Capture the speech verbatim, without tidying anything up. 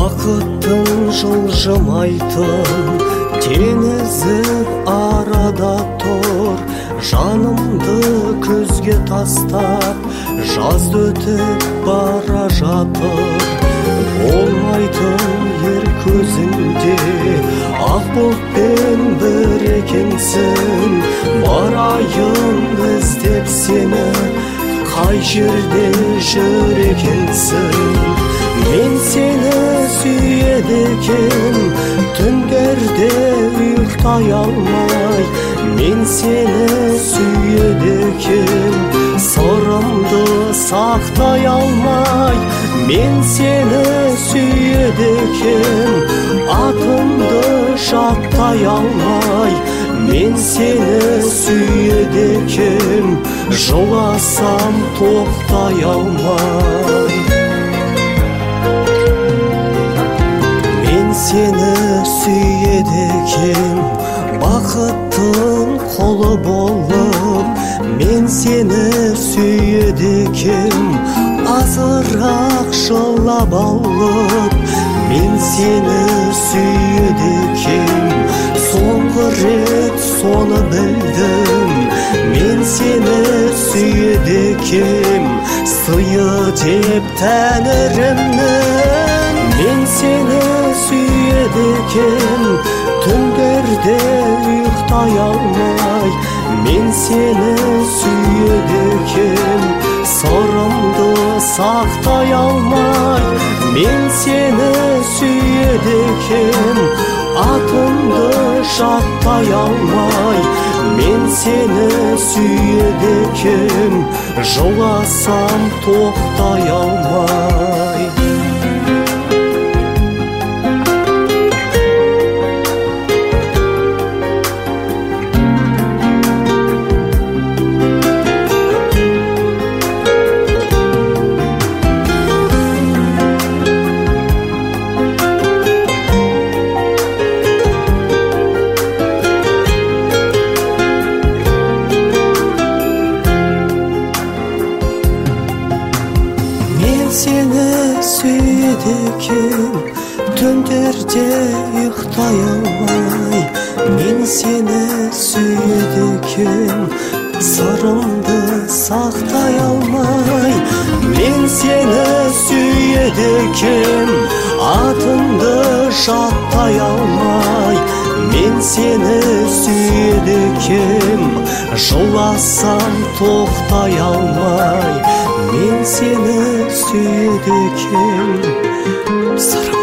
Бақыттың жылжымайтын теңізі арада тұр. Жанымды көзге тастап жазды өтіп бара жатыр. Болмайтын ер көзінде ақ бұлтпен бір екенсің. Барайын іздеп сені, қай жерде жүр екенсің. Мен сені сүйеді екен, түндерде ұйықтай алмай. Мен сені сүйеді екен, сырымды сақтай алмай. Мен сені сүйеді екен, атымды жаттай алмай. Мен сені сүйеді екен, жыласам тоқтай алмай. Мен сені сүйеді екен, бақыттың қолы болып. Мен сені сүйеді екен, азырақ жылап алып. Мен сені сүйеді екен, соңғы рет соны білдім. Мен сені сүйеді екен, сыйы деп тәңірімнің. Мен сені сүйеді екен, түндерде ұйықтай алмай. Мен сені сүйеді екен, сырымды сақтай алмай. Мен сені сүйеді екен, атымды жаттай алмай. Мен сені сүйеді екен, жыласам тоқтай алмай. Сені сүйеді екен, түндерде ұйықтай алмай. Мен сені сүйеді екен, сырымды сақтай алмай. Мен сені сүйеді екен, атымды жаттай алмай. Мен сені сүйеді екен, жыласам тоқтай алмай. Мен сені сүйеді екен, сырым